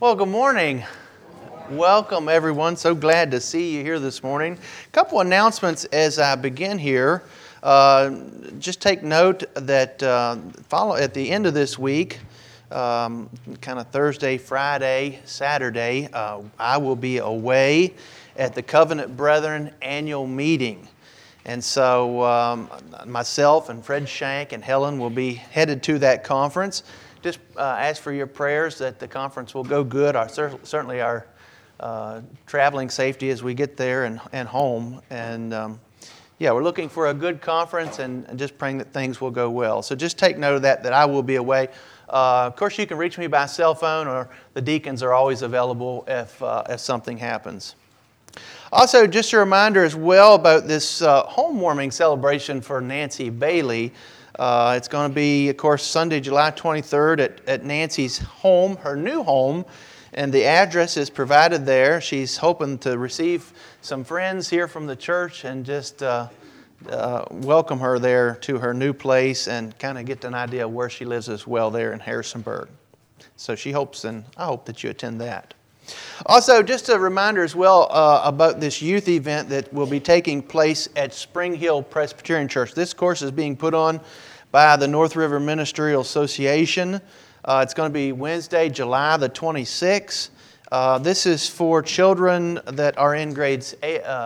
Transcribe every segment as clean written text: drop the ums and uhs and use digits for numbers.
Well, good morning. Welcome, everyone. So glad to see you here this morning. A couple announcements as I begin here. Just take note that follow at the end of this week, kind of Thursday, Friday, Saturday, I will be away at the Covenant Brethren annual meeting. And so myself and Fred Shank and Helen will be headed to that conference. Just ask for your prayers that the conference will go good. Certainly our traveling safety as we get there and home. And we're looking for a good conference and just praying that things will go well. So just take note of that I will be away. Of course, you can reach me by cell phone, or the deacons are always available if something happens. Also, just a reminder as well about this home warming celebration for Nancy Bailey. It's going to be, of course, Sunday, July 23rd at Nancy's home, her new home, and the address is provided there. She's hoping to receive some friends here from the church and just welcome her there to her new place and kind of get an idea of where she lives as well there in Harrisonburg. So she hopes, and I hope that you attend that. Also, just a reminder as well about this youth event that will be taking place at Spring Hill Presbyterian Church. This course is being put on by the North River Ministerial Association. It's going to be Wednesday, July the 26th. This is for children that are in grades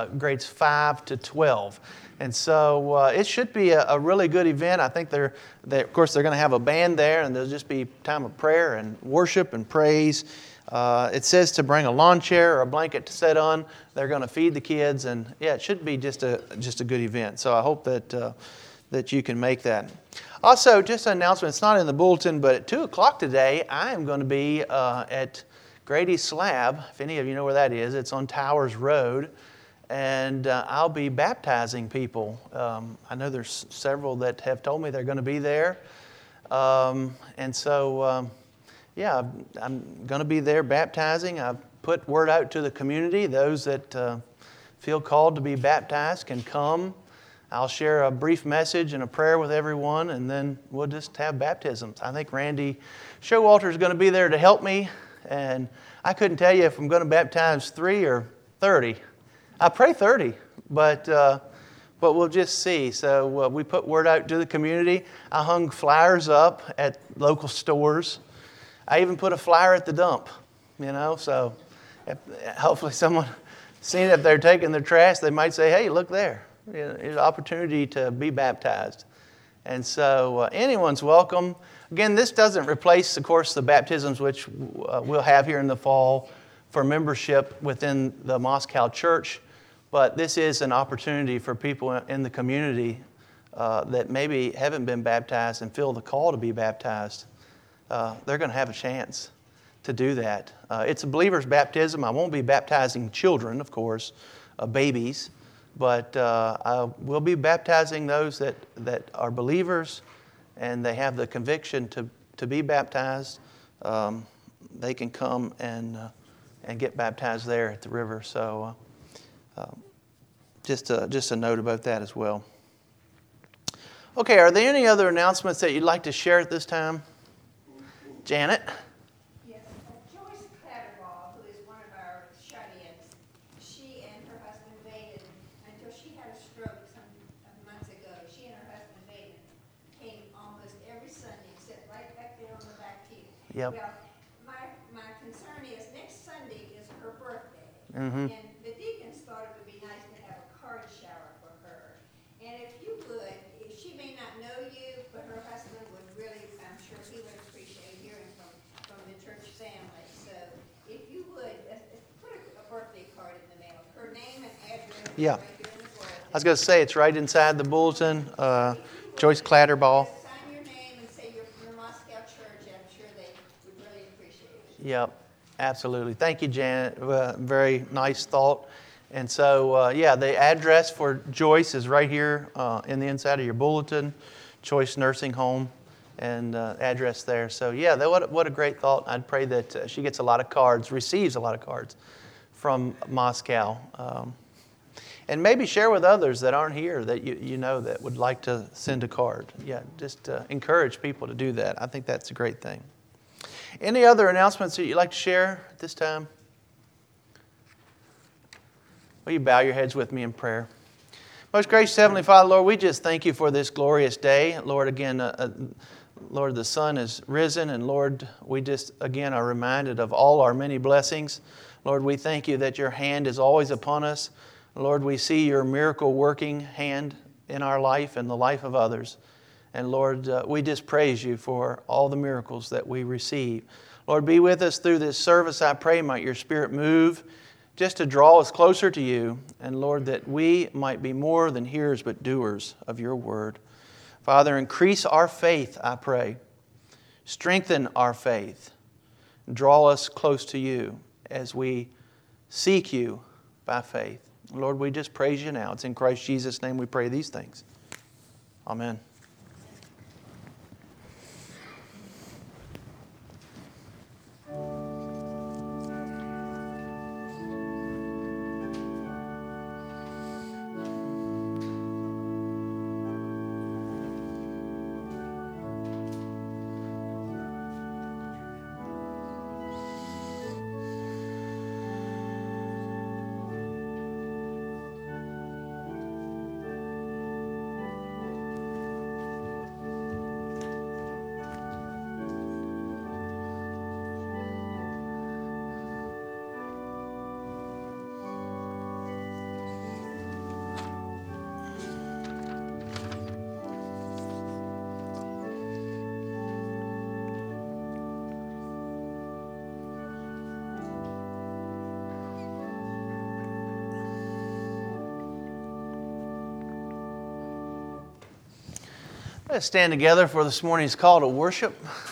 5 to 12. And so it should be a really good event. I think of course, they're going to have a band there, and there'll just be time of prayer and worship and praise. It says to bring a lawn chair or a blanket to sit on. They're going to feed the kids, and it should be just a good event. So I hope that you can make that. Also, just an announcement. It's not in the bulletin, but at 2 o'clock today, I am going to be at Grady Slab. If any of you know where that is, it's on Towers Road, and I'll be baptizing people. I know there's several that have told me they're going to be there, and so. I'm going to be there baptizing. I've put word out to the community. Those that feel called to be baptized can come. I'll share a brief message and a prayer with everyone, and then we'll just have baptisms. I think Randy Showalter is going to be there to help me, and I couldn't tell you if I'm going to baptize 3 or 30. I pray 30, but we'll just see. So we put word out to the community. I hung flyers up at local stores. I even put a flyer at the dump, so hopefully someone seeing if they're taking their trash, they might say, hey, look there. There's an opportunity to be baptized. And so anyone's welcome. Again, this doesn't replace, of course, the baptisms which we'll have here in the fall for membership within the Moscow Church, but this is an opportunity for people in the community that maybe haven't been baptized and feel the call to be baptized. They're going to have a chance to do that. It's a believer's baptism. I won't be baptizing children, of course, babies, but I will be baptizing those that are believers and they have the conviction to be baptized. They can come and get baptized there at the river. So just a note about that as well. Okay, are there any other announcements that you'd like to share at this time? Janet? Yes, Joyce Clatterbaugh, who is one of our shut-ins, she and her husband Vaden, until she had a stroke some months ago, she and her husband Vaden came almost every Sunday, sit right back there on the back pew. Yep. Well, my concern is next Sunday is her birthday, Mm-hmm. and the deacons thought it would be nice to have a card shower for her. And if you would, she may not know you, but her husband would really, I'm sure he would appreciate hearing from the church family. So if you would, put a birthday card in the mail. Her name and address Yeah. right here in the bulletin. I was going to say, it's right inside the bulletin. Joyce Clatterbaugh. Sign your name and say you're from the Moscow Church. I'm sure they would really appreciate it. Yep, absolutely. Thank you, Janet. Very nice thought. And so, the address for Joyce is right here in the inside of your bulletin, Choice Nursing Home, and address there. So, what a great thought. I'd pray that she gets a lot of cards, receives a lot of cards from Moscow. And maybe share with others that aren't here that you know that would like to send a card. Yeah, just encourage people to do that. I think that's a great thing. Any other announcements that you'd like to share at this time? Will you bow your heads with me in prayer? Most gracious Heavenly Father, Lord, we just thank you for this glorious day. Lord, again, Lord, the sun is risen, and Lord, we just, again, are reminded of all our many blessings. Lord, we thank you that your hand is always upon us. Lord, we see your miracle-working hand in our life and the life of others. And Lord, we just praise you for all the miracles that we receive. Lord, be with us through this service. I pray, might your Spirit move just to draw us closer to you. And Lord, that we might be more than hearers but doers of your word. Father, increase our faith, I pray. Strengthen our faith. Draw us close to you as we seek you by faith. Lord, we just praise you now. It's in Christ Jesus' name we pray these things. Amen. Let's stand together for this morning's call to worship.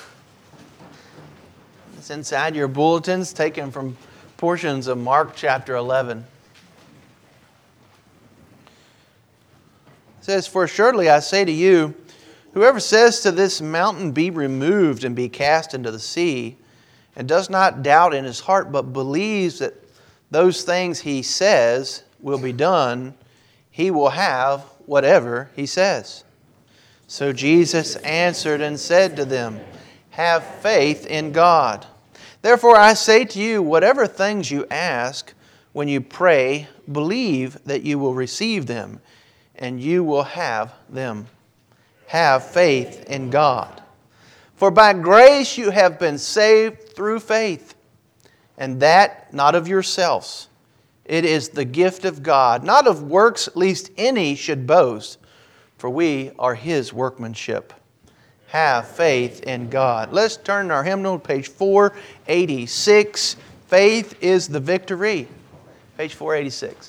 It's inside your bulletins, taken from portions of Mark chapter 11. It says, "For assuredly I say to you, whoever says to this mountain, be removed and be cast into the sea, and does not doubt in his heart, but believes that those things he says will be done, he will have whatever he says. So Jesus answered and said to them, have faith in God. Therefore I say to you, whatever things you ask when you pray, believe that you will receive them, and you will have them. Have faith in God. For by grace you have been saved through faith, and that not of yourselves. It is the gift of God, not of works, lest any should boast. For we are His workmanship. Have faith in God." Let's turn our hymnal to page 486. Faith is the victory. Page 486.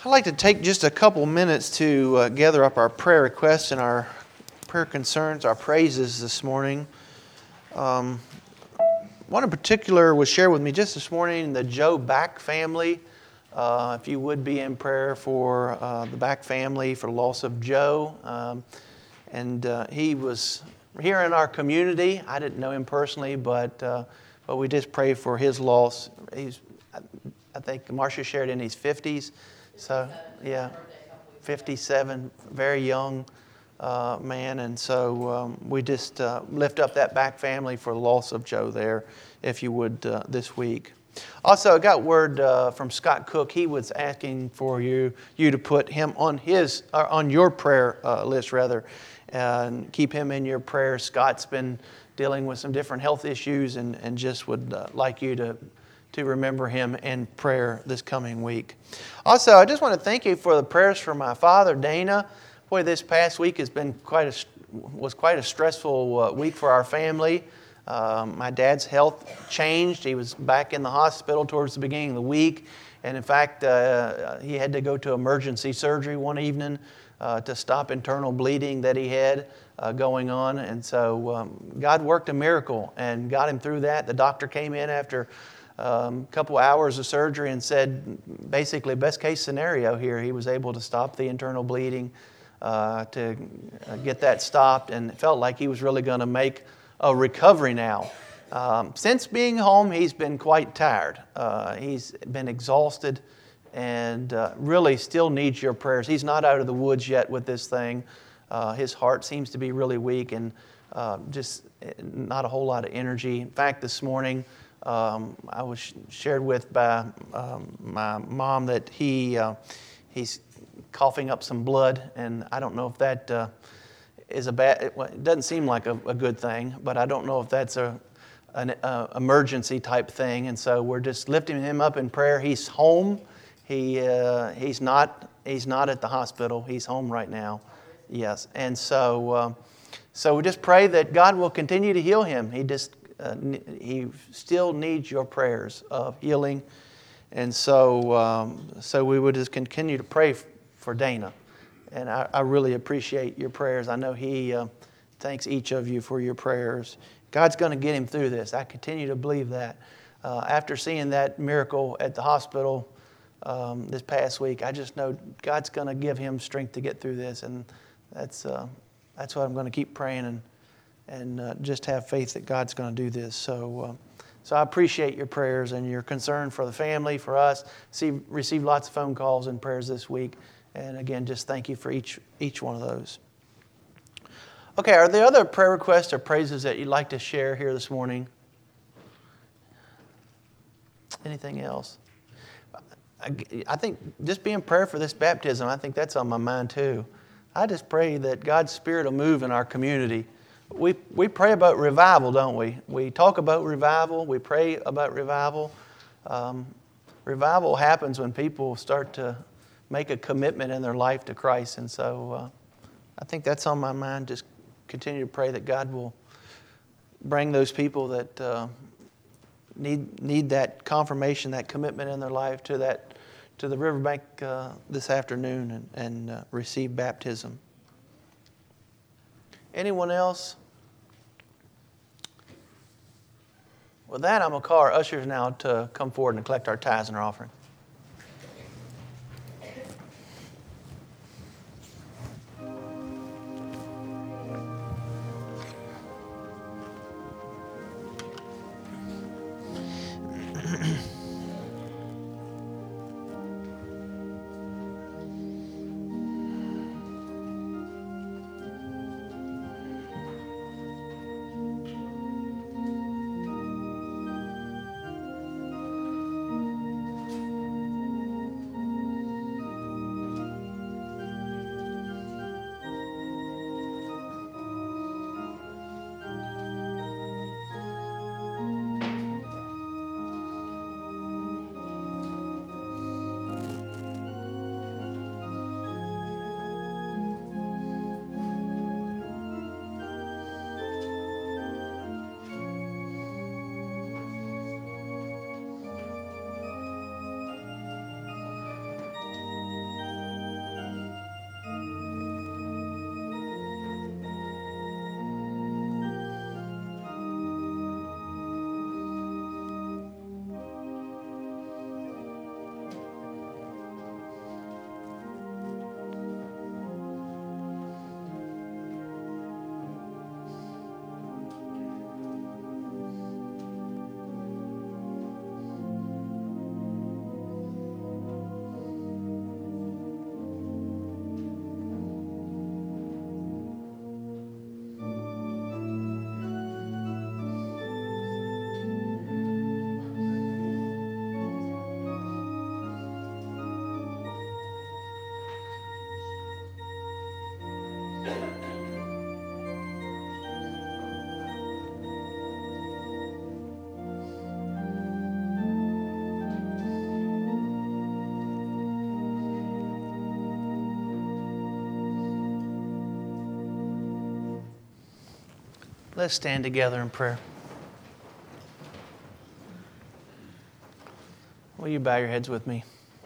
I'd like to take just a couple minutes to gather up our prayer requests and our prayer concerns, our praises this morning. One in particular was shared with me just this morning, the Joe Back family. If you would be in prayer for the Back family, for the loss of Joe. He was here in our community. I didn't know him personally, but we just pray for his loss. I think Marcia shared in his 50s. So, yeah, 57, very young man. And so we just lift up that Back family for the loss of Joe there, if you would, this week. Also, I got word from Scott Cook. He was asking for you to put him on your prayer list, rather, and keep him in your prayers. Scott's been dealing with some different health issues and just would like you to remember him in prayer this coming week. Also, I just want to thank you for the prayers for my father, Dana. Boy, this past week has been quite a stressful week for our family. My dad's health changed. He was back in the hospital towards the beginning of the week. And in fact, he had to go to emergency surgery one evening to stop internal bleeding that he had going on. And so God worked a miracle and got him through that. The doctor came in after a couple hours of surgery and said, basically, best case scenario here, he was able to stop the internal bleeding, to get that stopped, and it felt like he was really going to make a recovery now. Since being home, he's been quite tired. He's been exhausted and really still needs your prayers. He's not out of the woods yet with this thing. His heart seems to be really weak and just not a whole lot of energy. In fact, this morning, I was shared with by my mom that he's coughing up some blood, and I don't know if that is a bad. It doesn't seem like a good thing, but I don't know if that's an emergency type thing. And so we're just lifting him up in prayer. He's home. He's not at the hospital. He's home right now. Yes, and so we just pray that God will continue to heal him. He still needs your prayers of healing. And so we would just continue to pray for Dana. And I really appreciate your prayers. I know he thanks each of you for your prayers. God's going to get him through this. I continue to believe that. After seeing that miracle at the hospital this past week, I just know God's going to give him strength to get through this. And that's what I'm going to keep praying and just have faith that God's going to do this. So I appreciate your prayers and your concern for the family, for us. Received lots of phone calls and prayers this week. And again, just thank you for each one of those. Okay, are there other prayer requests or praises that you'd like to share here this morning? Anything else? I think just be in prayer for this baptism. I think that's on my mind too. I just pray that God's Spirit will move in our community. We pray about revival, don't we? We talk about revival. We pray about revival. Revival happens when people start to make a commitment in their life to Christ. And so I think that's on my mind. Just continue to pray that God will bring those people that need that confirmation, that commitment in their life to the riverbank this afternoon and receive baptism. Anyone else? With that, I'm going to call our ushers now to come forward and collect our tithes and our offering. Let's stand together in prayer. Will you bow your heads with me?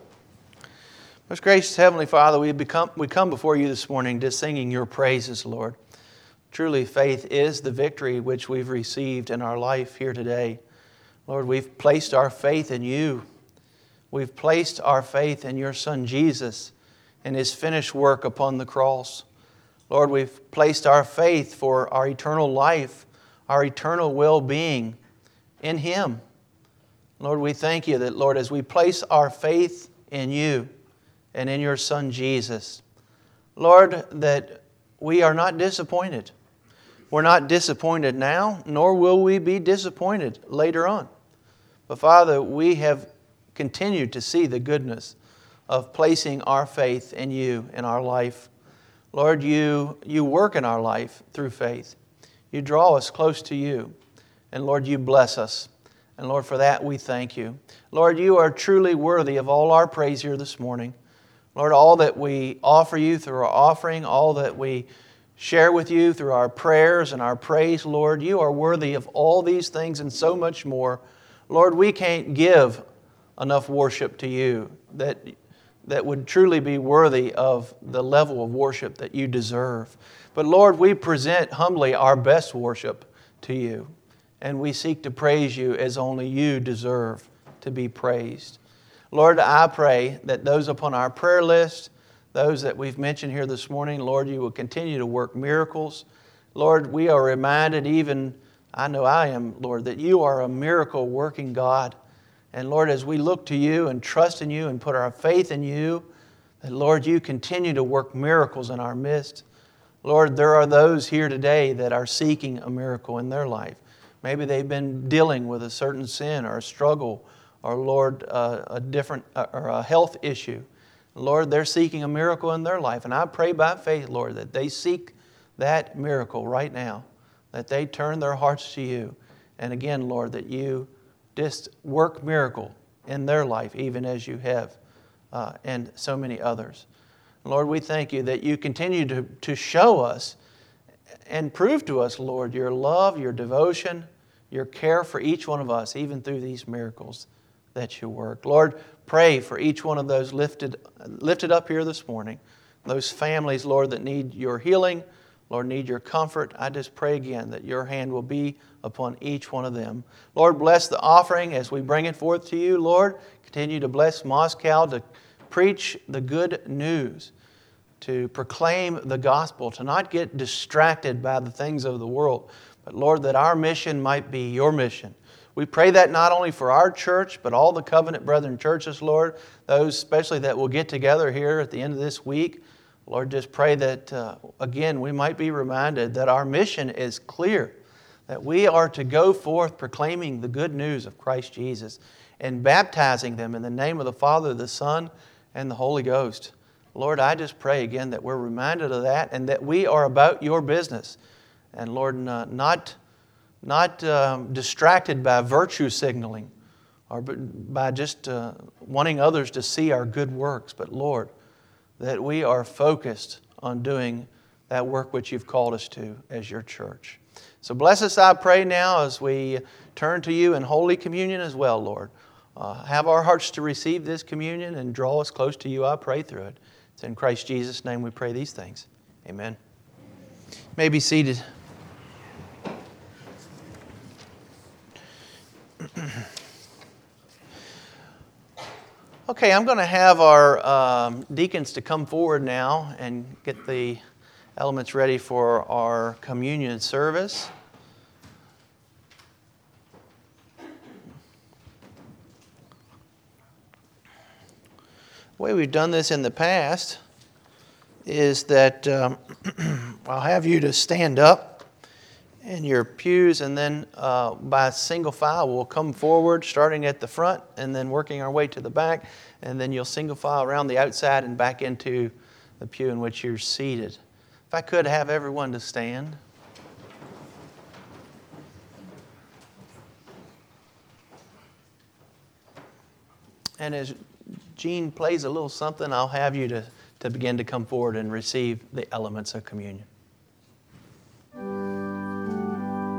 Most gracious Heavenly Father, we come before you this morning just singing your praises, Lord. Truly, faith is the victory which we've received in our life here today. Lord, we've placed our faith in you. We've placed our faith in your Son Jesus and His finished work upon the cross. Lord, we've placed our faith for our eternal life, our eternal well-being in Him. Lord, we thank you that, Lord, as we place our faith in you and in your Son Jesus, Lord, that we are not disappointed. We're not disappointed now, nor will we be disappointed later on. But Father, we have continued to see the goodness of placing our faith in you in our life. Lord, you work in our life through faith. You draw us close to you. And Lord, you bless us. And Lord, for that we thank you. Lord, you are truly worthy of all our praise here this morning. Lord, all that we offer you through our offering, all that we share with you through our prayers and our praise, Lord, you are worthy of all these things and so much more. Lord, we can't give enough worship to you that would truly be worthy of the level of worship that you deserve. But Lord, we present humbly our best worship to you, and we seek to praise you as only you deserve to be praised. Lord, I pray that those upon our prayer list, those that we've mentioned here this morning, Lord, you will continue to work miracles. Lord, we are reminded even, I know I am, Lord, that you are a miracle working God. And Lord, as we look to you and trust in you and put our faith in you, that Lord, you continue to work miracles in our midst. Lord, there are those here today that are seeking a miracle in their life. Maybe they've been dealing with a certain sin or a struggle or, Lord, a health issue. Lord, they're seeking a miracle in their life. And I pray by faith, Lord, that they seek that miracle right now, that they turn their hearts to you. And again, Lord, that you just work miracle in their life, even as you have, and so many others. Lord, we thank you that you continue to show us and prove to us, Lord, your love, your devotion, your care for each one of us, even through these miracles that you work. Lord, pray for each one of those lifted up here this morning. Those families, Lord, that need your healing, Lord, need your comfort. I just pray again that your hand will be upon each one of them. Lord, bless the offering as we bring it forth to you. Lord, continue to bless Moscow to preach the good news, to proclaim the gospel, to not get distracted by the things of the world, but Lord, that our mission might be your mission. We pray that not only for our church, but all the Covenant Brethren churches, Lord, those especially that will get together here at the end of this week. Lord, just pray that, again, we might be reminded that our mission is clear, that we are to go forth proclaiming the good news of Christ Jesus and baptizing them in the name of the Father, the Son, and the Holy Ghost. Lord, I just pray again that we're reminded of that and that we are about your business. And Lord, not distracted by virtue signaling or by just wanting others to see our good works, but Lord, that we are focused on doing that work which you've called us to as your church. So bless us, I pray now, as we turn to you in Holy Communion as well, Lord. Have our hearts to receive this communion and draw us close to you, I pray, through it. It's in Christ Jesus' name we pray these things. Amen. You may be seated. Okay, I'm going to have our deacons to come forward now and get the elements ready for our communion service. The way we've done this in the past is that I'll have you to stand up in your pews, and then by single file we'll come forward, starting at the front and then working our way to the back, and then you'll single file around the outside and back into the pew in which you're seated. If I could have everyone to stand. And as Gene plays a little something, I'll have you to begin to come forward and receive the elements of communion.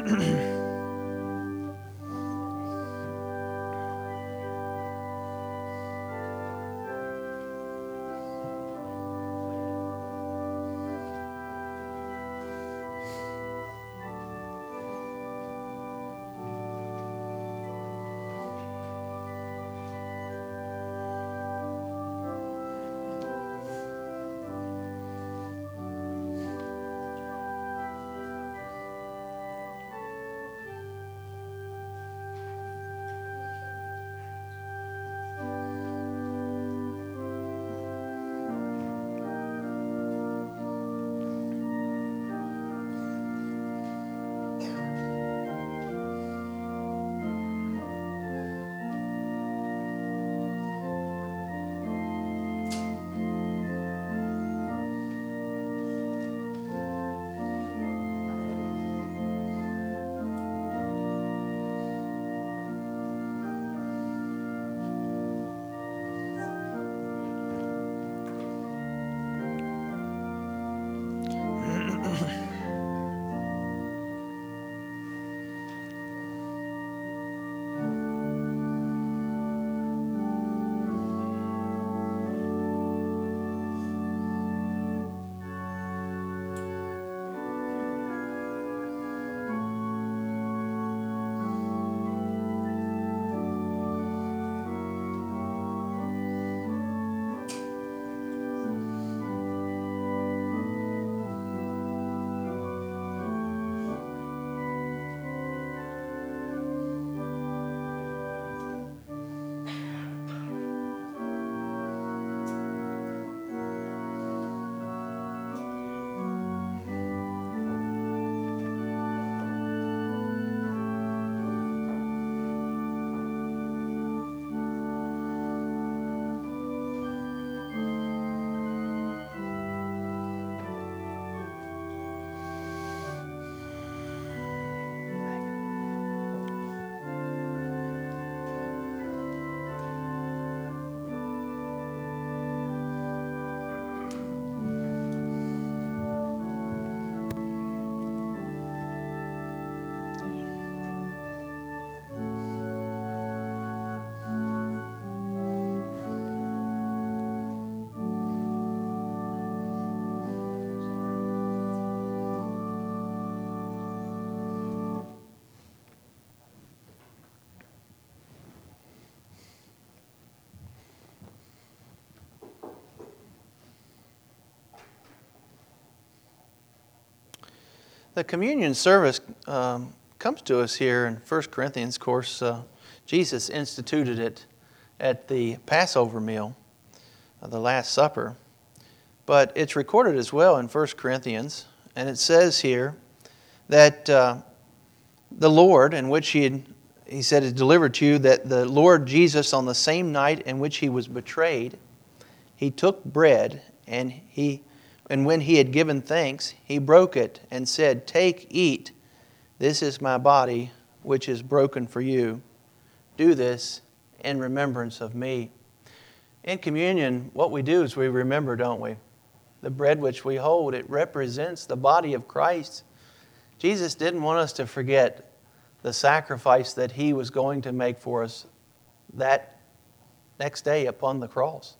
The communion service comes to us here in 1 Corinthians. Of course, Jesus instituted it at the Passover meal, the Last Supper. But it's recorded as well in 1 Corinthians. And it says here that the Lord, in which he said is delivered to you, that the Lord Jesus, on the same night in which he was betrayed, he took bread, and when he had given thanks, he broke it and said, "Take, eat. This is my body, which is broken for you. Do this in remembrance of me." In communion, what we do is we remember, don't we? The bread which we hold, it represents the body of Christ. Jesus didn't want us to forget the sacrifice that he was going to make for us that next day upon the cross.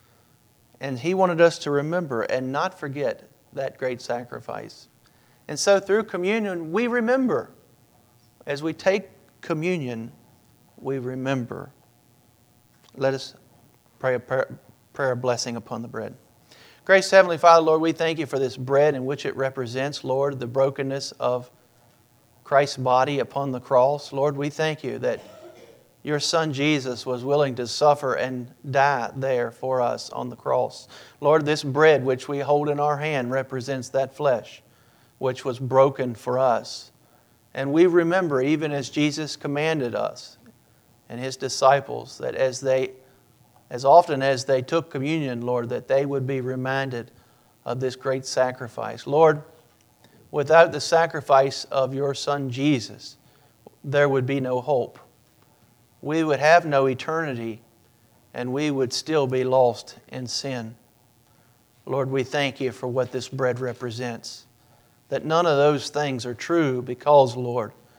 And he wanted us to remember and not forget that great sacrifice. And so through communion, we remember. As we take communion, we remember. Let us pray a prayer of blessing upon the bread. Gracious Heavenly Father, Lord, we thank you for this bread in which it represents, Lord, the brokenness of Christ's body upon the cross. Lord, we thank you that your Son Jesus was willing to suffer and die there for us on the cross. Lord, this bread which we hold in our hand represents that flesh which was broken for us. And we remember, even as Jesus commanded us and his disciples, that as often as they took communion, Lord, that they would be reminded of this great sacrifice. Lord, without the sacrifice of your Son Jesus, there would be no hope. We would have no eternity, and we would still be lost in sin. Lord, we thank you for what this bread represents. That none of those things are true because, Lord,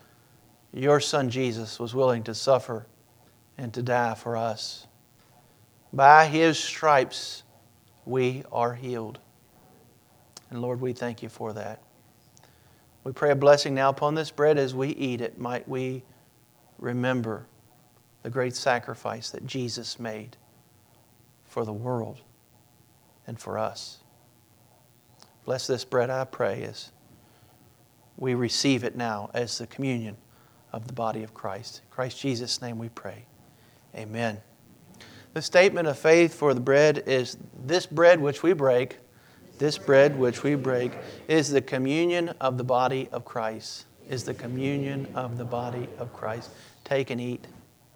your Son Jesus was willing to suffer and to die for us. By His stripes we are healed. And Lord, we thank You for that. We pray a blessing now upon this bread as we eat it. Might we remember the great sacrifice that Jesus made for the world and for us. Bless this bread, I pray, as we receive it now as the communion of the body of Christ. In Christ Jesus' name we pray. Amen. The statement of faith for the bread is, this bread which we break, this bread which we break is the communion of the body of Christ, is the communion of the body of Christ. Take and eat.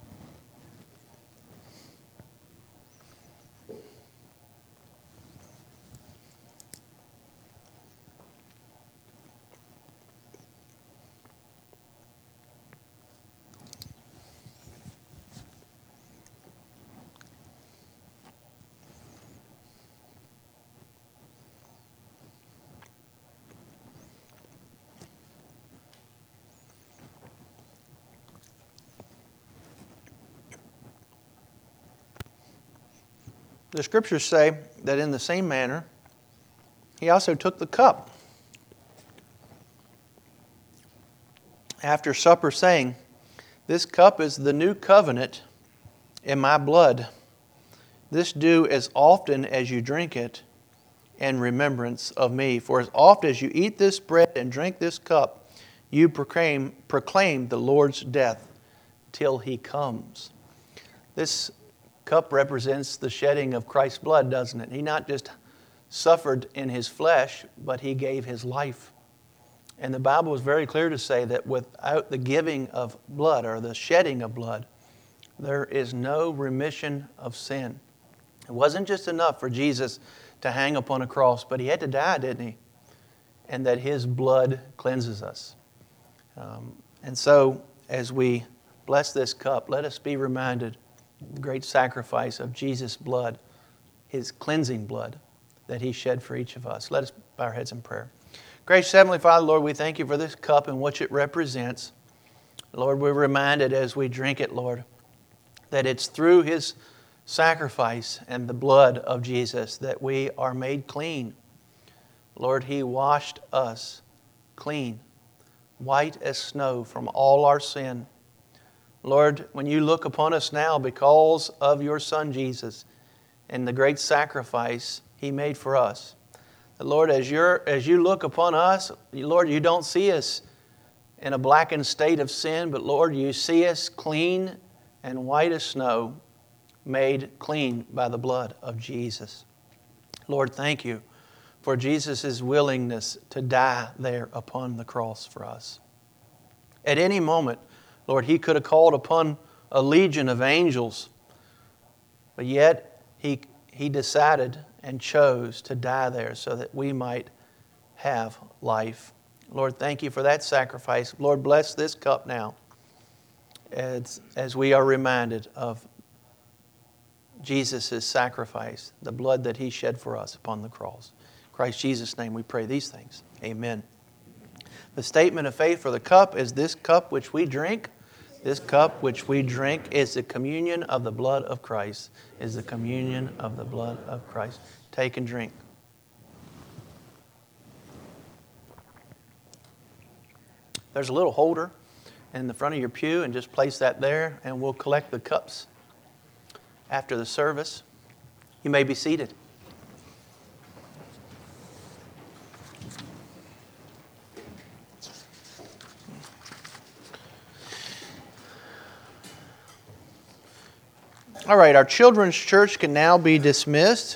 The Scriptures say that in the same manner, He also took the cup after supper, saying, "This cup is the new covenant in my blood. This do as often as you drink it in remembrance of me. For as often as you eat this bread and drink this cup, you proclaim the Lord's death till He comes." This cup represents the shedding of Christ's blood, doesn't it? He not just suffered in His flesh, but He gave His life. And the Bible is very clear to say that without the giving of blood or the shedding of blood, there is no remission of sin. It wasn't just enough for Jesus to hang upon a cross, but He had to die, didn't He? And that His blood cleanses us. And so, as we bless this cup, let us be reminded the great sacrifice of Jesus' blood, His cleansing blood that He shed for each of us. Let us bow our heads in prayer. Gracious Heavenly Father, Lord, we thank You for this cup and what it represents. Lord, we're reminded as we drink it, Lord, that it's through His sacrifice and the blood of Jesus that we are made clean. Lord, He washed us clean, white as snow from all our sin. Lord, when You look upon us now because of Your Son Jesus and the great sacrifice He made for us, Lord, as You look upon us, Lord, You don't see us in a blackened state of sin, but Lord, You see us clean and white as snow, made clean by the blood of Jesus. Lord, thank You for Jesus' willingness to die there upon the cross for us. At any moment, Lord, He could have called upon a legion of angels, but yet He decided and chose to die there so that we might have life. Lord, thank You for that sacrifice. Lord, bless this cup now as we are reminded of Jesus' sacrifice, the blood that He shed for us upon the cross. In Christ Jesus' name we pray these things. Amen. The statement of faith for the cup is, this cup which we drink, this cup which we drink is the communion of the blood of Christ, is the communion of the blood of Christ. Take and drink. There's a little holder in the front of your pew, and just place that there, and we'll collect the cups after the service. You may be seated. All right, our children's church can now be dismissed.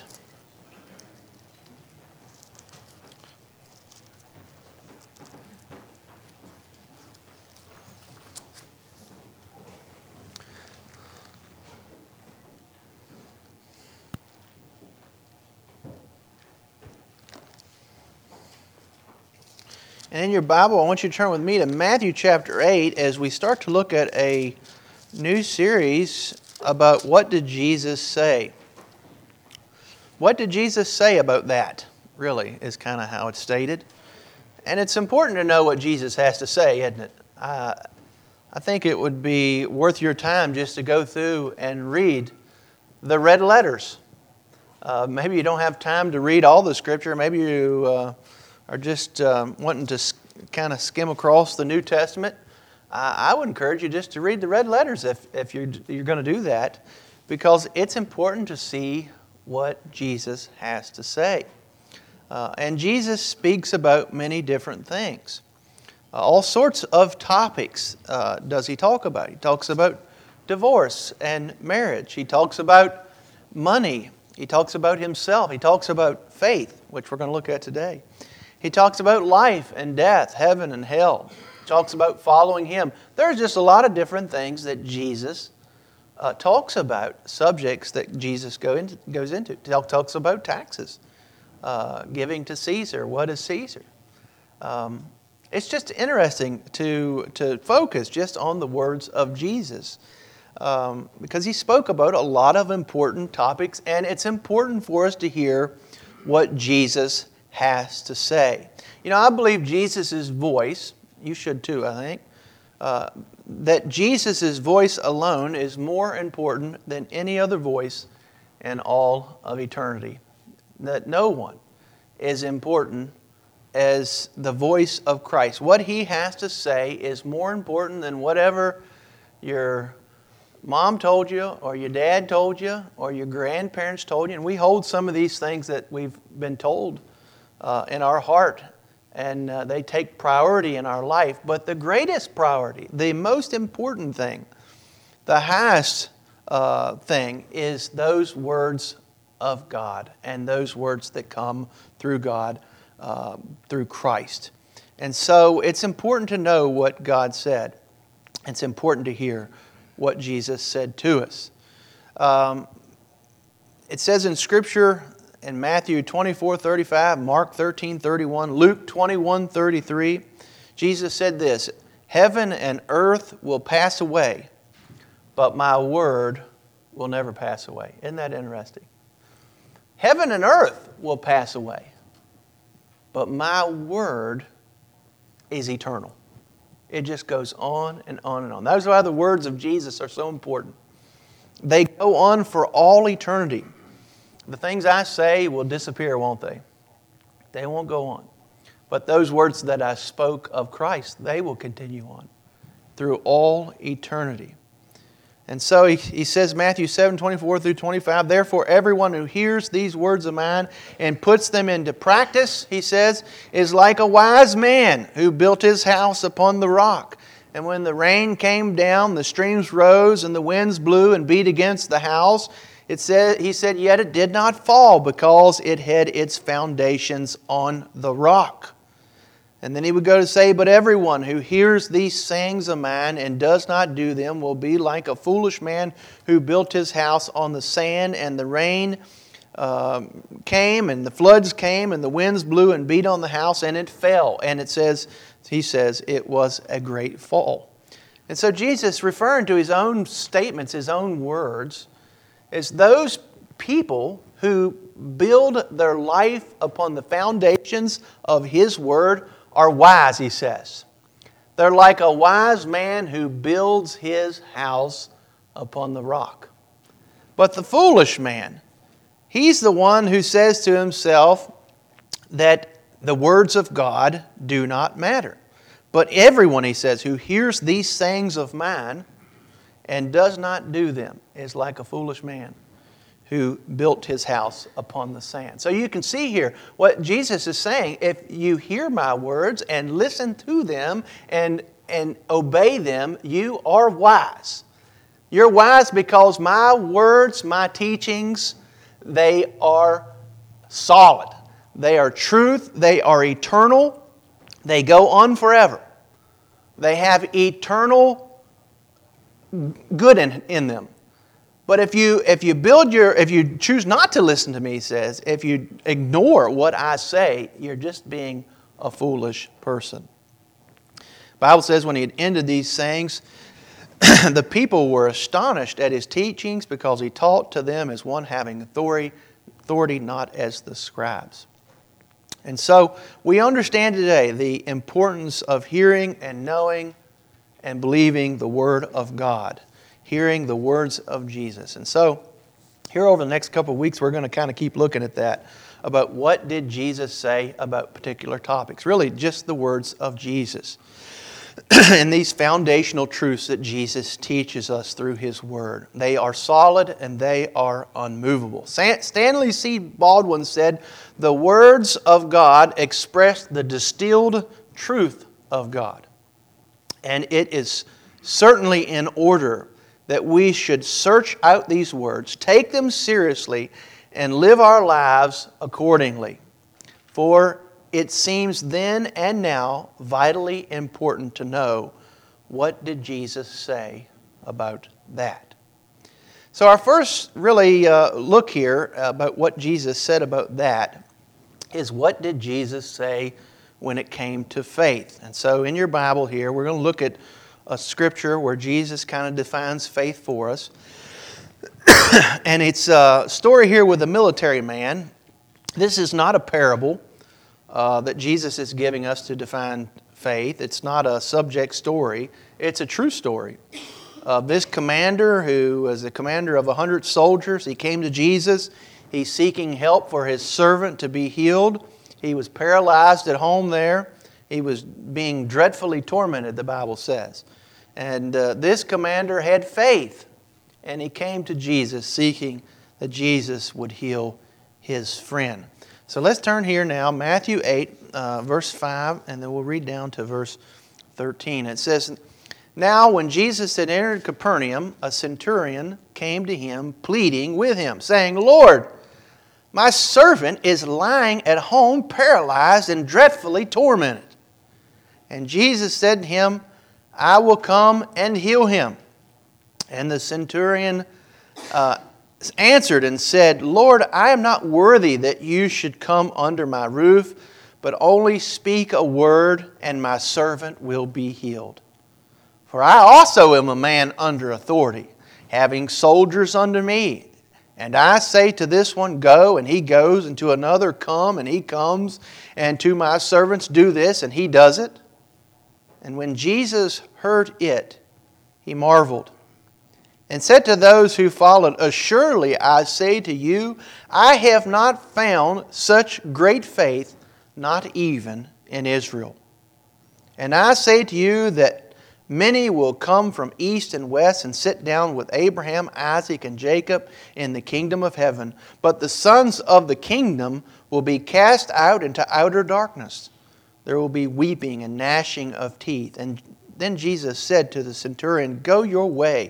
And in your Bible, I want you to turn with me to Matthew chapter 8 as we start to look at a new series about what did Jesus say. What did Jesus say about that, really, is kind of how it's stated. And it's important to know what Jesus has to say, isn't it? I I think it would be worth your time just to go through and read the red letters. Maybe you don't have time to read all the Scripture. Maybe you are just wanting to kind of skim across the New Testament. I would encourage you just to read the red letters if you're going to do that, because it's important to see what Jesus has to say. And Jesus speaks about many different things. All sorts of topics does he talk about. He talks about divorce and marriage. He talks about money. He talks about himself. He talks about faith, which we're going to look at today. He talks about life and death, heaven and hell. He talks about following him. There's just a lot of different things that Jesus talks about, subjects that Jesus goes into. He talks about taxes, giving to Caesar. What is Caesar? It's just interesting to focus just on the words of Jesus, because he spoke about a lot of important topics, and it's important for us to hear what Jesus has to say. You know, I believe Jesus' voice, you should too, I think, that Jesus' voice alone is more important than any other voice in all of eternity. That no one is important as the voice of Christ. What he has to say is more important than whatever your mom told you, or your dad told you, or your grandparents told you. And we hold some of these things that we've been told in our heart, and they take priority in our life. But the greatest priority, the most important thing, the highest thing is those words of God, and those words that come through God, through Christ. And so it's important to know what God said. It's important to hear what Jesus said to us. It says in Scripture, in Matthew 24:35, Mark 13:31, Luke 21:33, Jesus said this, "Heaven and earth will pass away, but my word will never pass away." Isn't that interesting? Heaven and earth will pass away, but my word is eternal. It just goes on and on and on. That's why the words of Jesus are so important. They go on for all eternity. The things I say will disappear, won't they? They won't go on. But those words that I spoke of Christ, they will continue on through all eternity. And so he says, Matthew 7:24 through 25, "Therefore everyone who hears these words of mine and puts them into practice," he says, "is like a wise man who built his house upon the rock. And when the rain came down, the streams rose, and the winds blew and beat against the house. He said, yet it did not fall, because it had its foundations on the rock." And then he would go to say, "But everyone who hears these sayings of mine and does not do them will be like a foolish man who built his house on the sand, and the rain came, and the floods came, and the winds blew and beat on the house, and it fell." And he says, it was a great fall. And so Jesus, referring to his own statements, his own words, is those people who build their life upon the foundations of his word are wise, he says. They're like a wise man who builds his house upon the rock. But the foolish man, he's the one who says to himself that the words of God do not matter. But everyone, he says, who hears these sayings of mine and does not do them is like a foolish man who built his house upon the sand. So you can see here what Jesus is saying. If you hear my words and listen to them and obey them, you are wise. You're wise because my words, my teachings, they are solid. They are truth. They are eternal. They go on forever. They have eternal good in them. But if you choose not to listen to me, he says, if you ignore what I say, you're just being a foolish person. The Bible says when he had ended these sayings, the people were astonished at his teachings, because he taught to them as one having authority, not as the scribes. And so we understand today the importance of hearing and knowing and believing the Word of God, hearing the words of Jesus. And so, here over the next couple of weeks, we're going to kind of keep looking at that, about what did Jesus say about particular topics. Really, just the words of Jesus. And these foundational truths that Jesus teaches us through His Word. They are solid and they are unmovable. Stanley C. Baldwin said, "The words of God express the distilled truth of God." And it is certainly in order that we should search out these words, take them seriously, and live our lives accordingly. For it seems then and now vitally important to know, what did Jesus say about that? So our first really look here about what Jesus said about that is, what did Jesus say when it came to faith? And so in your Bible here, we're going to look at a scripture where Jesus kind of defines faith for us. And it's a story here with a military man. This is not a parable that Jesus is giving us to define faith. It's not a subject story. It's a true story. This commander, who was the commander of 100 soldiers, he came to Jesus. He's seeking help for his servant to be healed. He was paralyzed at home there. He was being dreadfully tormented, the Bible says. And this commander had faith. And he came to Jesus seeking that Jesus would heal his friend. So let's turn here now, Matthew 8, verse 5, and then we'll read down to verse 13. It says, "Now when Jesus had entered Capernaum, a centurion came to him, pleading with him, saying, 'Lord, my servant is lying at home, paralyzed and dreadfully tormented.' And Jesus said to him, 'I will come and heal him.' And the centurion answered and said, 'Lord, I am not worthy that you should come under my roof, but only speak a word, and my servant will be healed. For I also am a man under authority, having soldiers under me. And I say to this one, go, and he goes, and to another, come, and he comes, and to my servants, do this, and he does it.' And when Jesus heard it, he marveled, and said to those who followed, 'Assuredly I say to you, I have not found such great faith, not even in Israel. And I say to you that many will come from east and west and sit down with Abraham, Isaac, and Jacob in the kingdom of heaven. But the sons of the kingdom will be cast out into outer darkness. There will be weeping and gnashing of teeth.' And then Jesus said to the centurion, 'Go your way.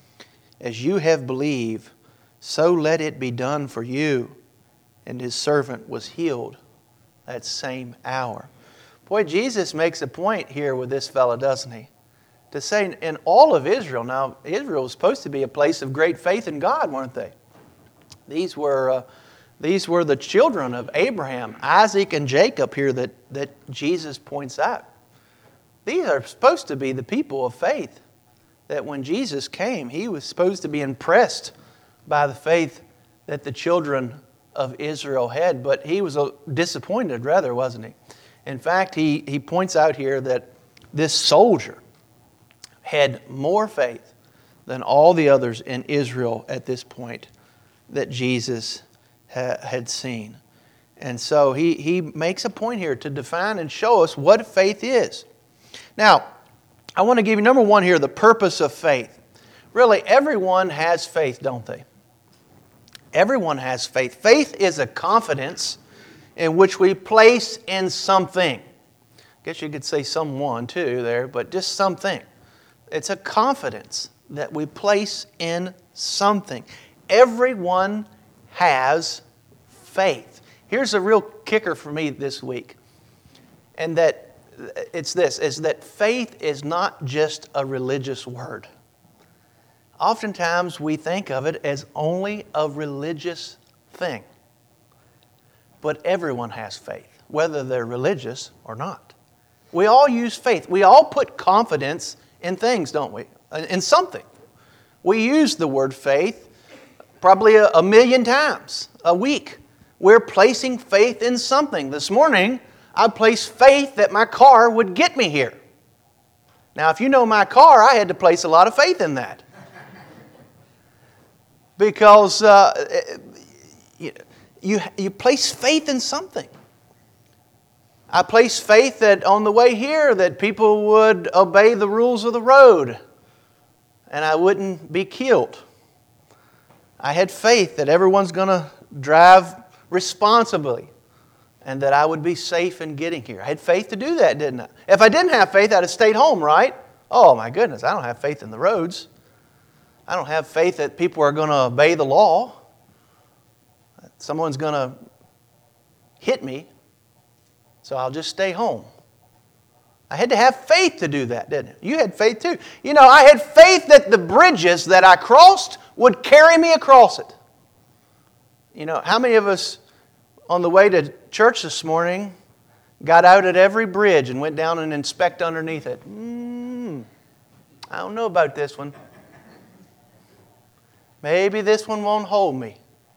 As you have believed, so let it be done for you.' And his servant was healed that same hour." Boy, Jesus makes a point here with this fellow, doesn't he? To say in all of Israel, now Israel was supposed to be a place of great faith in God, weren't they? These were the children of Abraham, Isaac, and Jacob here that Jesus points out. These are supposed to be the people of faith. That when Jesus came, he was supposed to be impressed by the faith that the children of Israel had, but he was disappointed rather, wasn't he? In fact, he points out here that this soldier had more faith than all the others in Israel at this point that Jesus had seen. And so he makes a point here to define and show us what faith is. Now, I want to give you, number one here, the purpose of faith. Really, everyone has faith, don't they? Everyone has faith. Faith is a confidence in which we place in something. I guess you could say someone too there, but just something. It's a confidence that we place in something. Everyone has faith. Here's a real kicker for me this week. And that it's this, is that faith is not just a religious word. Oftentimes we think of it as only a religious thing. But everyone has faith, whether they're religious or not. We all use faith. We all put confidence in things, don't we? In something. We use the word faith probably a million times a week. We're placing faith in something. This morning, I placed faith that my car would get me here. Now, if you know my car, I had to place a lot of faith in that. Because you place faith in something. I placed faith that on the way here that people would obey the rules of the road and I wouldn't be killed. I had faith that everyone's going to drive responsibly and that I would be safe in getting here. I had faith to do that, didn't I? If I didn't have faith, I'd have stayed home, right? Oh my goodness, I don't have faith in the roads. I don't have faith that people are going to obey the law. Someone's going to hit me, so I'll just stay home. I had to have faith to do that, didn't it? You had faith too. You know, I had faith that the bridges that I crossed would carry me across it. You know, how many of us on the way to church this morning got out at every bridge and went down and inspect underneath it? I don't know about this one. Maybe this one won't hold me.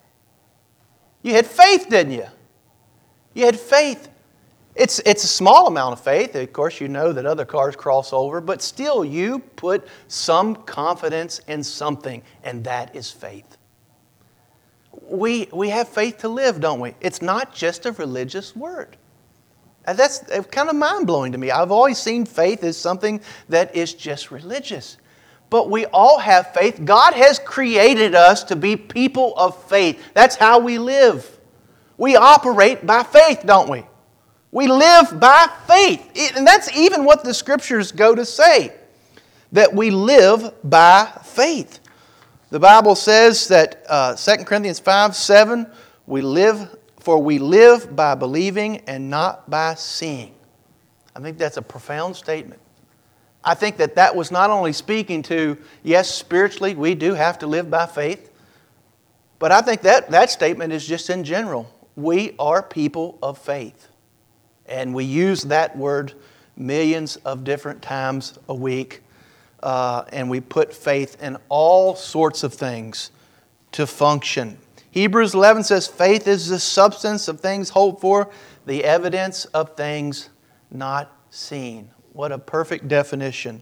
You had faith, didn't you? You had faith. It's a small amount of faith. Of course, you know that other cars cross over, but still you put some confidence in something, and that is faith. We have faith to live, don't we? It's not just a religious word. And that's kind of mind-blowing to me. I've always seen faith as something that is just religious. But we all have faith. God has created us to be people of faith. That's how we live. We operate by faith, don't we? We live by faith. And that's even what the Scriptures go to say, that we live by faith. The Bible says that 2 Corinthians 5:7, we live by believing and not by seeing. I think that's a profound statement. I think that was not only speaking to, yes, spiritually we do have to live by faith, but I think that statement is just in general. We are people of faith. And we use that word millions of different times a week. And we put faith in all sorts of things to function. Hebrews 11 says, faith is the substance of things hoped for, the evidence of things not seen. What a perfect definition.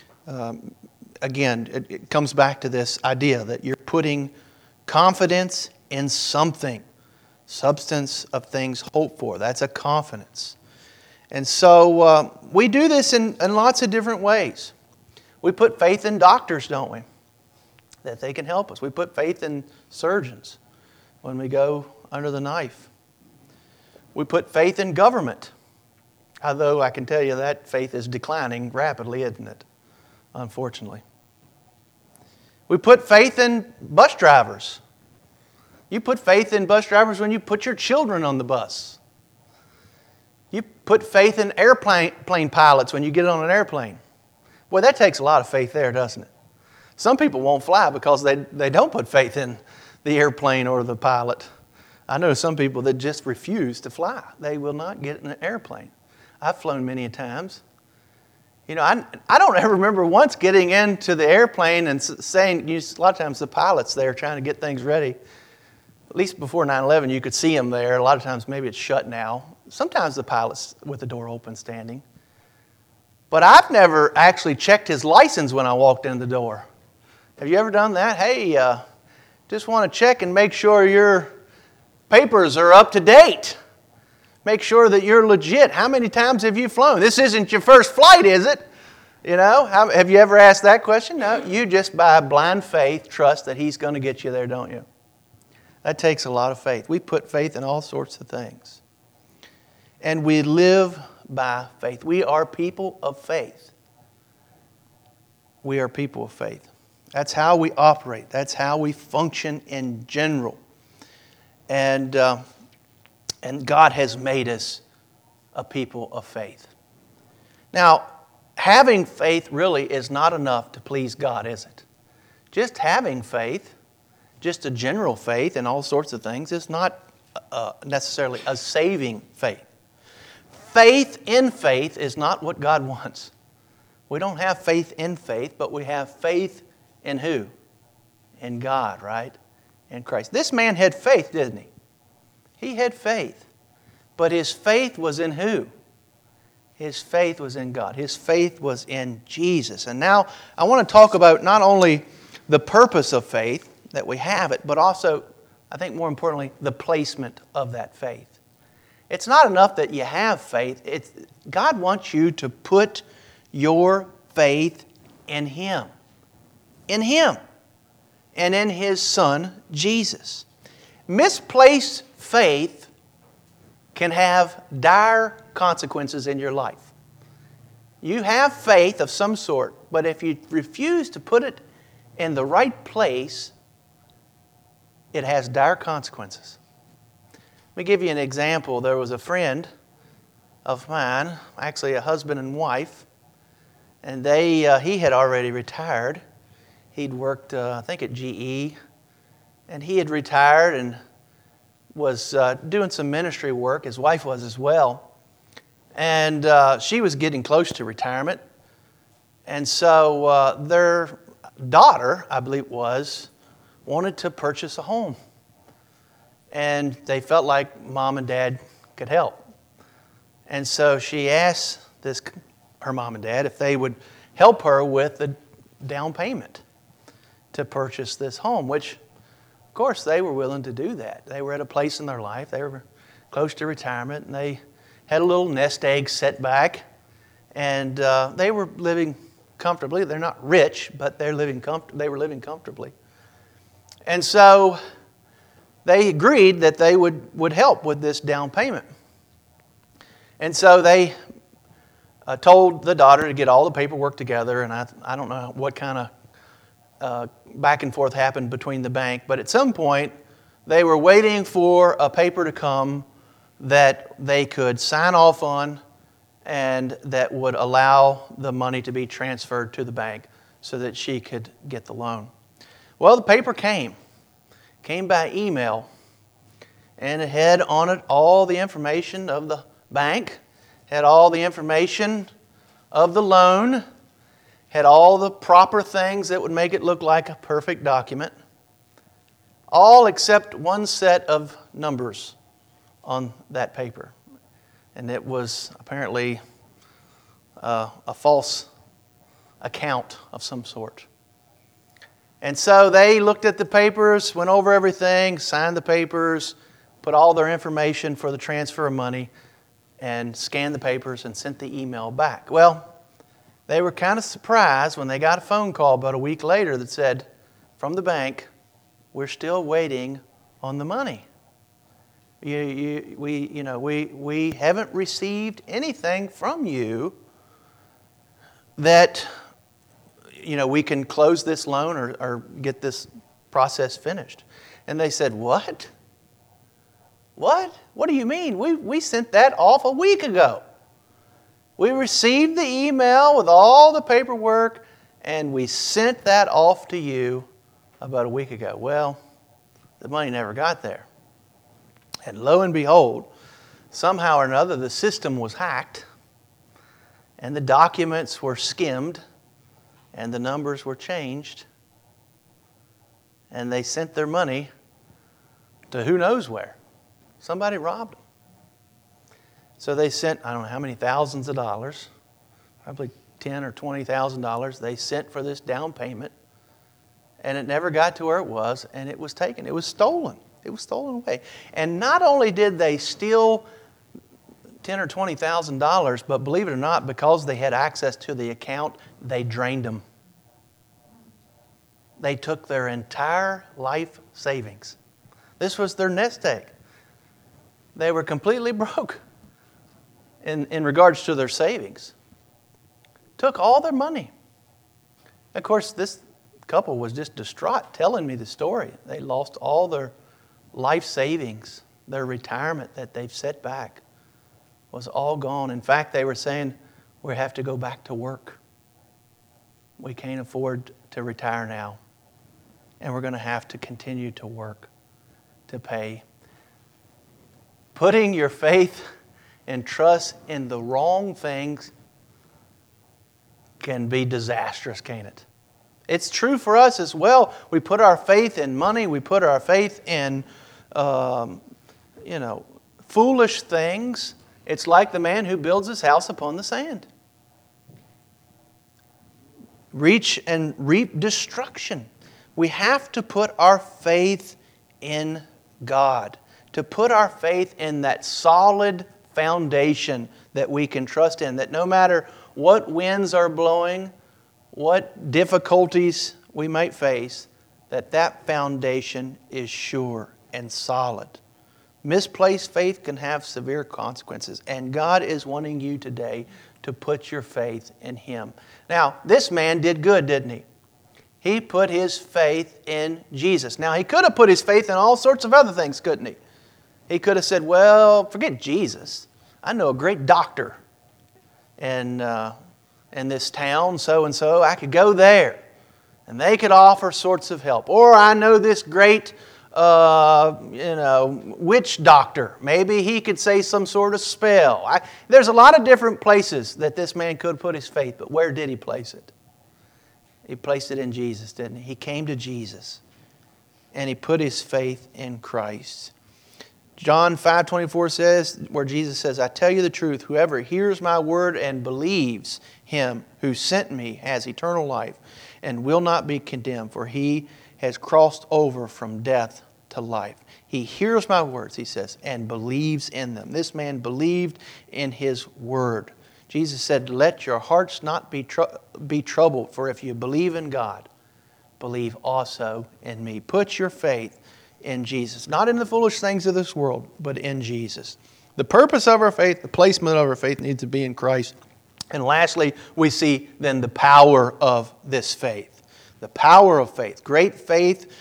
Again, it comes back to this idea that you're putting confidence in something. Substance of things hoped for. That's a confidence. And so we do this in lots of different ways. We put faith in doctors, don't we? That they can help us. We put faith in surgeons when we go under the knife. We put faith in government. Although I can tell you that faith is declining rapidly, isn't it? Unfortunately. We put faith in bus drivers. You put faith in bus drivers when you put your children on the bus. You put faith in airplane pilots when you get on an airplane. Boy, that takes a lot of faith there, doesn't it? Some people won't fly because they don't put faith in the airplane or the pilot. I know some people that just refuse to fly. They will not get in an airplane. I've flown many times. You know, I don't ever remember once getting into the airplane and saying, a lot of times the pilot's there trying to get things ready. At least before 9/11, you could see them there. A lot of times maybe it's shut now. Sometimes the pilot's with the door open standing. But I've never actually checked his license when I walked in the door. Have you ever done that? Hey, just want to check and make sure your papers are up to date. Make sure that you're legit. How many times have you flown? This isn't your first flight, is it? You know, have you ever asked that question? No, you just by blind faith trust that He's going to get you there, don't you? That takes a lot of faith. We put faith in all sorts of things. And we live by faith. We are people of faith. We are people of faith. That's how we operate. That's how we function in general. And God has made us a people of faith. Now, having faith really is not enough to please God, is it? Just having faith, just a general faith in all sorts of things, is not necessarily a saving faith. Faith in faith is not what God wants. We don't have faith in faith, but we have faith in who? In God, right? In Christ. This man had faith, didn't he? He had faith. But his faith was in who? His faith was in God. His faith was in Jesus. And now I want to talk about not only the purpose of faith, that we have it, but also, I think more importantly, the placement of that faith. It's not enough that you have faith. God wants you to put your faith in Him. In Him. And in His Son, Jesus. Misplaced faith can have dire consequences in your life. You have faith of some sort, but if you refuse to put it in the right place, it has dire consequences. Let me give you an example. There was a friend of mine, actually a husband and wife, and he had already retired. He'd worked, I think, at GE, and he had retired and was doing some ministry work. His wife was as well. And she was getting close to retirement. And so their daughter, I believe it was, wanted to purchase a home. And they felt like mom and dad could help. And so she asked her mom and dad if they would help her with the down payment to purchase this home, which, of course, they were willing to do that. They were at a place in their life. They were close to retirement, and they had a little nest egg set back, and they were living comfortably. They're not rich, but they were living comfortably. And so they agreed that they would help with this down payment. And so they told the daughter to get all the paperwork together, and I don't know what kind of back and forth happened between the bank, but at some point they were waiting for a paper to come that they could sign off on and that would allow the money to be transferred to the bank so that she could get the loan. Well, the paper came by email, and it had on it all the information of the bank, had all the information of the loan, had all the proper things that would make it look like a perfect document, all except one set of numbers on that paper. And it was apparently a false account of some sort. And so they looked at the papers, went over everything, signed the papers, put all their information for the transfer of money, and scanned the papers and sent the email back. Well, they were kind of surprised when they got a phone call about a week later that said, from the bank, we're still waiting on the money. We haven't received anything from you that we can close this loan or get this process finished. And they said, what? What? What do you mean? We sent that off a week ago. We received the email with all the paperwork, and we sent that off to you about a week ago. Well, the money never got there. And lo and behold, somehow or another, the system was hacked, and the documents were skimmed, and the numbers were changed, and they sent their money to who knows where. Somebody robbed them. So they sent, I don't know how many thousands of dollars, probably $10,000 or $20,000 they sent for this down payment, and it never got to where it was, and it was taken. It was stolen. It was stolen away. And not only did they steal $10,000 or $20,000, but believe it or not, because they had access to the account, they drained them. They took their entire life savings. This was their nest egg. They were completely broke in regards to their savings. Took all their money. Of course, this couple was just distraught telling me the story. They lost all their life savings, their retirement that they've set back was all gone. In fact, they were saying, we have to go back to work. We can't afford to retire now. And we're going to have to continue to work to pay. Putting your faith and trust in the wrong things can be disastrous, can't it? It's true for us as well. We put our faith in money. We put our faith in, foolish things. It's like the man who builds his house upon the sand. Reach and reap destruction. We have to put our faith in God, to put our faith in that solid foundation that we can trust in, that no matter what winds are blowing, what difficulties we might face, that foundation is sure and solid. Misplaced faith can have severe consequences, and God is wanting you today to put your faith in Him. Now, this man did good, didn't he? He put his faith in Jesus. Now, he could have put his faith in all sorts of other things, couldn't he? He could have said, well, forget Jesus. I know a great doctor in this town, so-and-so. I could go there, and they could offer sorts of help. Or I know this great witch doctor. Maybe he could say some sort of spell. There's a lot of different places that this man could put his faith, but where did he place it? He placed it in Jesus, didn't he? He came to Jesus, and he put his faith in Christ. John 5:24 says, where Jesus says, I tell you the truth, whoever hears my word and believes Him who sent me has eternal life and will not be condemned, for he has crossed over from death to life. He hears my words, he says, and believes in them. This man believed in His word. Jesus said, let your hearts not be troubled, for if you believe in God, believe also in me. Put your faith in Jesus. Not in the foolish things of this world, but in Jesus. The purpose of our faith, the placement of our faith needs to be in Christ. And lastly, we see then the power of this faith. The power of faith. Great faith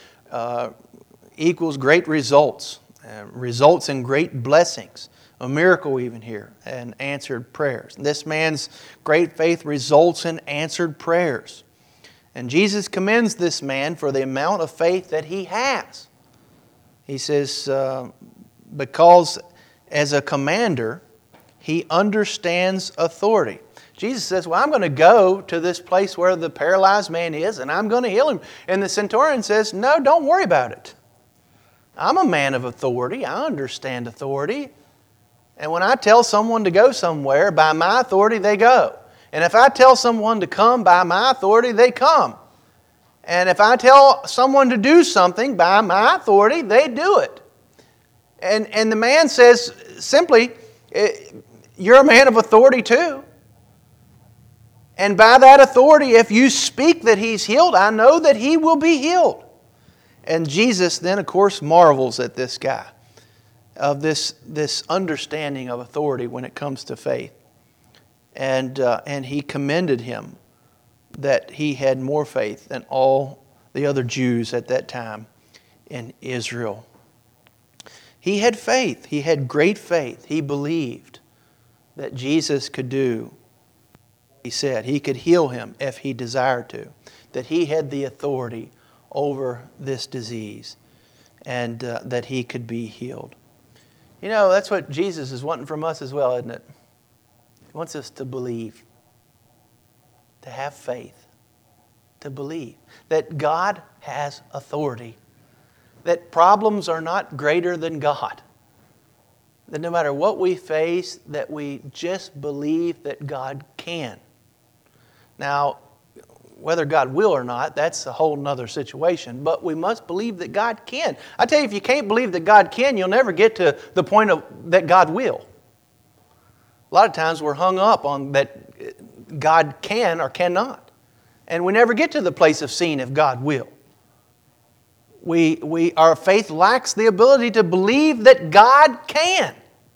equals great results. Results in great blessings. A miracle even here, and answered prayers. This man's great faith results in answered prayers. And Jesus commends this man for the amount of faith that he has. He says, because as a commander, he understands authority. Jesus says, well, I'm going to go to this place where the paralyzed man is, and I'm going to heal him. And the centurion says, no, don't worry about it. I'm a man of authority. I understand authority. And when I tell someone to go somewhere, by my authority, they go. And if I tell someone to come by my authority, they come. And if I tell someone to do something by my authority, they do it. And the man says simply, you're a man of authority too. And by that authority, if you speak that he's healed, I know that he will be healed. And Jesus then, of course, marvels at this guy, of this understanding of authority when it comes to faith. And he commended him that he had more faith than all the other Jews at that time in Israel. He had faith. He had great faith. He believed that Jesus could do what he said. He could heal him if he desired to. That he had the authority over this disease. And that he could be healed. You know, that's what Jesus is wanting from us as well, isn't it? He wants us to believe. To have faith. To believe. That God has authority. That problems are not greater than God. That no matter what we face, that we just believe that God can. Now, whether God will or not, that's a whole other situation. But we must believe that God can. I tell you, if you can't believe that God can, you'll never get to the point of that God will. A lot of times we're hung up on that God can or cannot. And we never get to the place of seeing if God will. Our faith lacks the ability to believe that God can.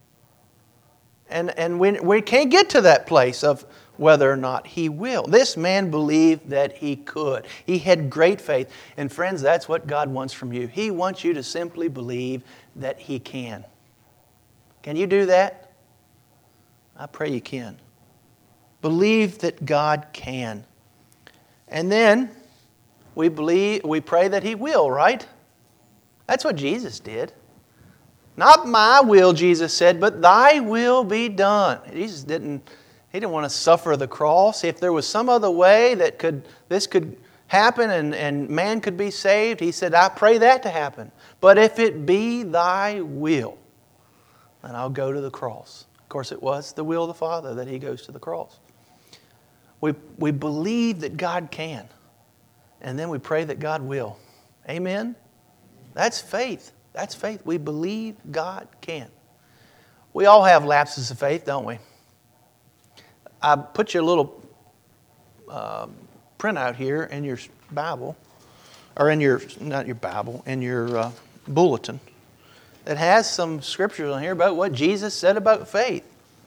And we can't get to that place of whether or not He will. This man believed that he could. He had great faith. And friends, that's what God wants from you. He wants you to simply believe that He can. Can you do that? I pray you can. Believe that God can. And then we pray that He will, right? That's what Jesus did. Not my will, Jesus said, but Thy will be done. Jesus didn't want to suffer the cross. If there was some other way that this could happen and man could be saved, He said, I pray that to happen. But if it be Thy will, then I'll go to the cross. Of course, it was the will of the Father that He goes to the cross. We believe that God can, and then we pray that God will. Amen? That's faith. That's faith. We believe God can. We all have lapses of faith, don't we? I put you a little printout here in your Bible, or in your, not your Bible, in your bulletin, that has some scriptures on here about what Jesus said about faith.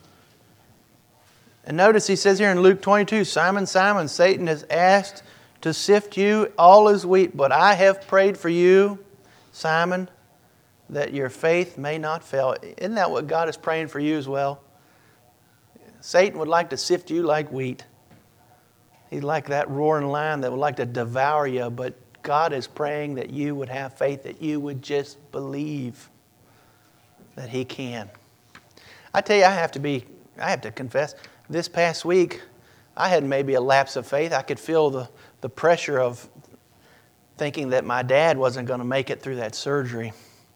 And notice He says here in Luke 22, Simon, Simon, Satan has asked to sift you all as wheat, but I have prayed for you, Simon, that your faith may not fail. Isn't that what God is praying for you as well? Satan would like to sift you like wheat. He's like that roaring lion that would like to devour you, but God is praying that you would have faith, that you would just believe that He can. I tell you, I have to confess, this past week, I had maybe a lapse of faith. I could feel the pressure of thinking that my dad wasn't going to make it through that surgery.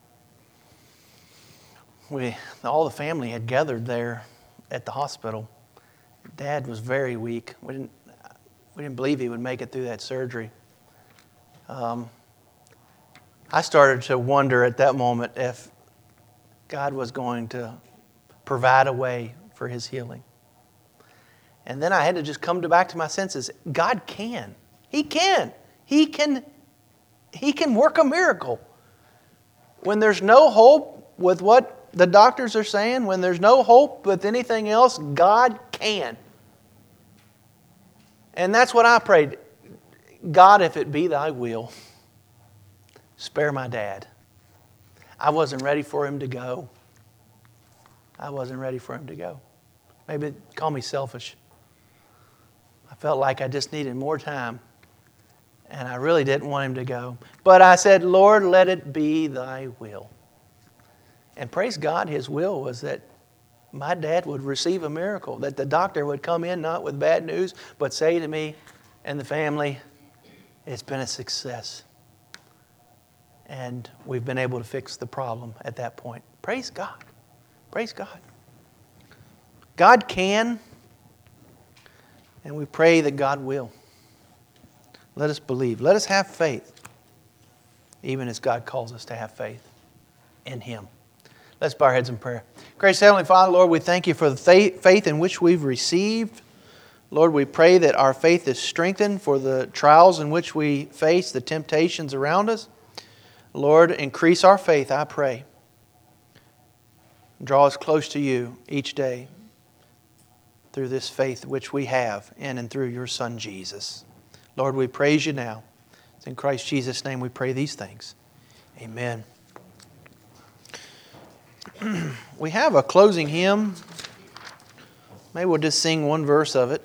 All the family had gathered there at the hospital. Dad was very weak. We didn't believe he would make it through that surgery. I started to wonder at that moment if God was going to provide a way for his healing. And then I had to just come back to my senses. God can. He can. He can work a miracle. When there's no hope with what the doctors are saying, when there's no hope with anything else, God can. And that's what I prayed. God, if it be thy will, spare my dad. I wasn't ready for him to go. Maybe call me selfish. I felt like I just needed more time. And I really didn't want him to go. But I said, Lord, let it be thy will. And praise God, his will was that my dad would receive a miracle. That the doctor would come in not with bad news, but say to me and the family, it's been a success. And we've been able to fix the problem at that point. Praise God. Praise God. God can, and we pray that God will. Let us believe. Let us have faith, even as God calls us to have faith in Him. Let's bow our heads in prayer. Gracious Heavenly Father, Lord, we thank You for the faith in which we've received. Lord, we pray that our faith is strengthened for the trials in which we face, the temptations around us. Lord, increase our faith, I pray. Draw us close to You each day through this faith which we have in and through Your Son, Jesus. Lord, we praise You now. It's in Christ Jesus' name we pray these things. Amen. We have a closing hymn. Maybe we'll just sing one verse of it.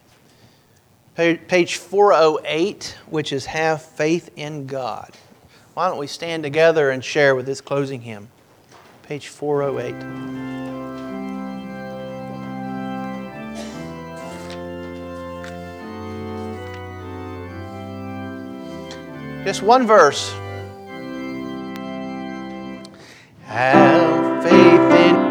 Page 408, which is Have Faith in God. Why don't we stand together and share with this closing hymn? Page 408. Just one verse. Have faith in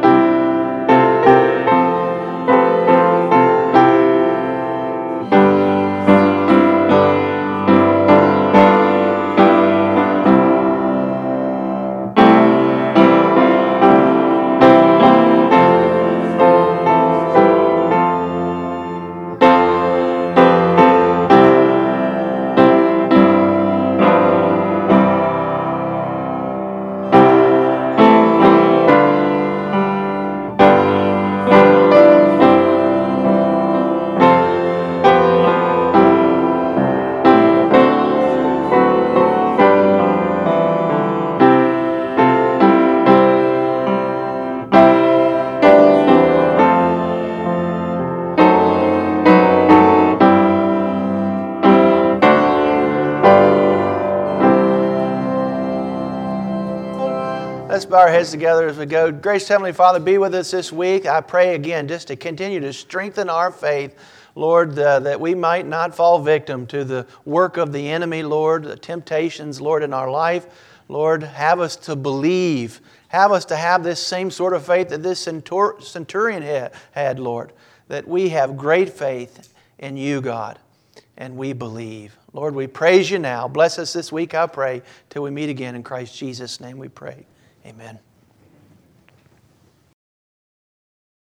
Let's bow our heads together as we go. Gracious Heavenly Father, be with us this week. I pray again just to continue to strengthen our faith, Lord, that we might not fall victim to the work of the enemy, Lord, the temptations, Lord, in our life. Lord, have us to believe. Have us to have this same sort of faith that this centurion had, Lord. That we have great faith in You, God, and we believe. Lord, we praise You now. Bless us this week, I pray, till we meet again. In Christ Jesus' name we pray. Amen.